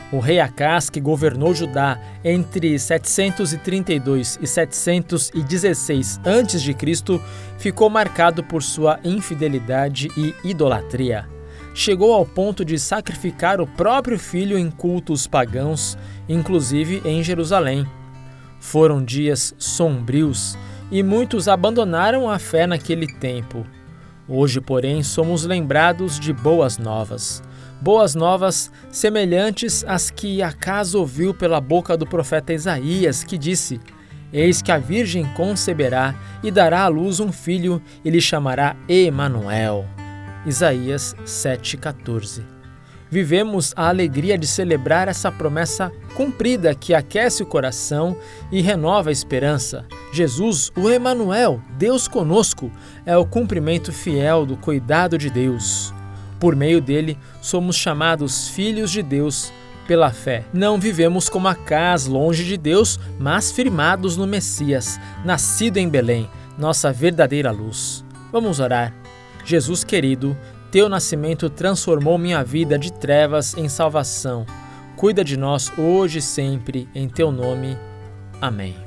O rei Acás, que governou Judá entre 732 e 716 a.C., ficou marcado por sua infidelidade e idolatria. Chegou ao ponto de sacrificar o próprio filho em cultos pagãos, inclusive em Jerusalém. Foram dias sombrios e muitos abandonaram a fé naquele tempo. Hoje, porém, somos lembrados de boas novas. Boas novas semelhantes às que Acás ouviu pela boca do profeta Isaías, que disse: Eis que a virgem conceberá e dará à luz um filho e lhe chamará Emanuel. Isaías 7,14. Vivemos a alegria de celebrar essa promessa cumprida que aquece o coração e renova a esperança. Jesus, o Emanuel, Deus conosco, é o cumprimento fiel do cuidado de Deus. Por meio dele, somos chamados filhos de Deus pela fé. Não vivemos como Acás, longe de Deus, mas firmados no Messias, nascido em Belém, nossa verdadeira luz. Vamos orar. Jesus querido, teu nascimento transformou minha vida de trevas em salvação. Cuida de nós hoje e sempre, em teu nome. Amém.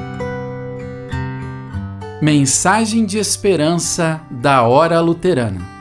Mensagem de esperança da Hora Luterana.